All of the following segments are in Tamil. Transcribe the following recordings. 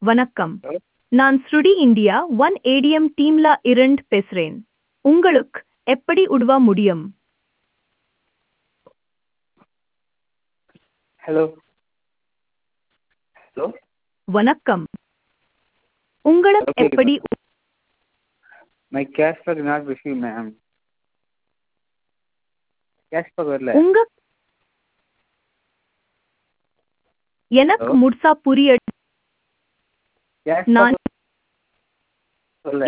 வணக்கம். ஹலோ நான் ஸ்ருடி இந்தியா ஒன் ஏடிஎம் டீம்ல இருந்து பேசுறேன். உங்களுக்கு எப்படி உதவ முடியும்? ஹலோ ஹலோ வணக்கம். உங்களுக்கு கேக்குதா? எப்படி my cashback not receive ma'am. Cashback வரல. உங்க எனக்கு ஹலோ முழுசா புரிய நான் கேஷ்பேக் வரல.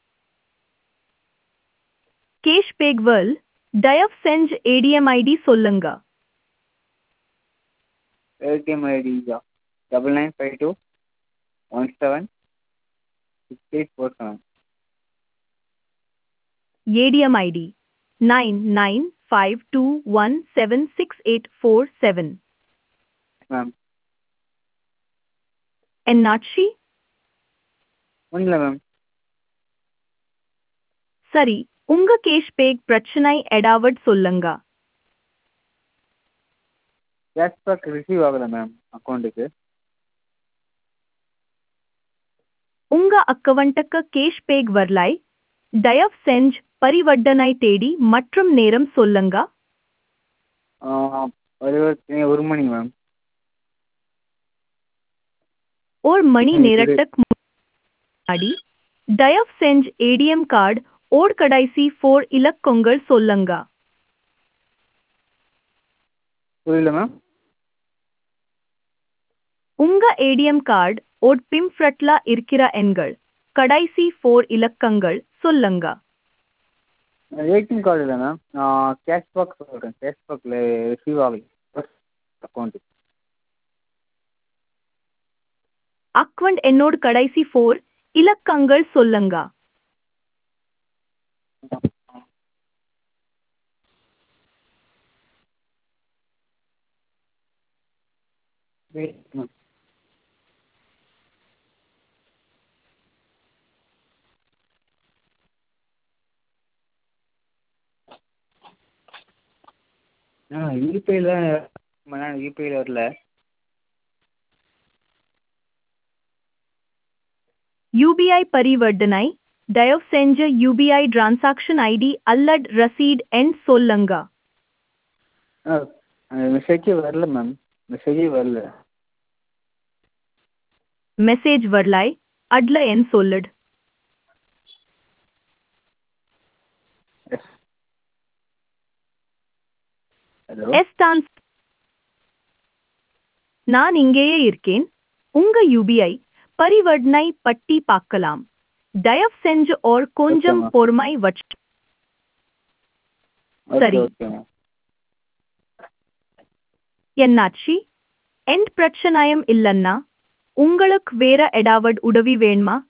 கேஷ் பேக்வல் தயவு செஞ்சு ஏடிஎம் ஐடி சொல்லுங்க. ATM ID 9952176847. ATM ID 9952176847. Ma'am என்னாச்சு? ஒன்றும் இல்லை மேம். சரி, உங்க கேஷ் பேக் பிரச்சனை ஏதாவது சொல்லுங்க. கேஷ்பேக் ரிசீவ் ஆகலை மேம் அக்கௌண்ட்டுக்கு. உங்க அக்கவுண்ட்டுக்கு கேஷ் பேக் வரலை. தயவு செஞ்சு பரிவர்த்தனை தேதி மற்றும் நேரம் சொல்லுங்க. ஒரு மணி மேம். ஒரு மணி டுடே நேரத்துக்கு முன்னாடி தயவு செஞ்சு ஏடிஎம் கார்டு ஓர் கடைசி 4 இலக்கங்கள் சொல்லுங்க. புரியல மேம். உங்க ஏடிஎம் கார்டு ஓர் பிம்ஃப்ரட்ல இருக்கிற எண்கள் கடைசி 4 இலக்கங்கள் சொல்லுங்க. ஏடிஎம் கார்டு இல்லை மேம். நான் கேஷ்பேக் சொல்கிறேன். கேஷ்பேக்கில் ரிசீவ் ஆகலை அக்கௌண்ட்டுக்கு. அக்கவுண்ட் என்னோட கடைசி 4 இலக்கங்கள் சொல்லுங்க. Wait ma'am. யூபிஐயில் யூபிஐயில் வரல. யூபிஐ பரிவர்த்தனை தயவு செஞ்சு யூபிஐ டிரான்சாக்ஷன் ஐடி அல்லது ரசீட் எண் சொல்லுங்க. அந்த மெசேஜே வரல மேம். மெசேஜே வரல. மெசேஜ் வரலை. அட்ல எண் சொல்லுடு. எஸ். ஹலோ எஸ் தான். நான் இங்கேயே இருக்கேன். உங்க யூபிஐ பரிவர்த்தனை பட்டி பார்க்கலாம். தயவு செஞ்சு ஓர் ஓகே கொஞ்சம் மேம். பொறுமை வச்சு. ஓகே சரி, ஓகே மேம். என்னாச்சு? எந்த பிரச்சனையும் இல்லைன்னா உங்களுக்கு வேற ஏதாவது உதவி வேணுமா?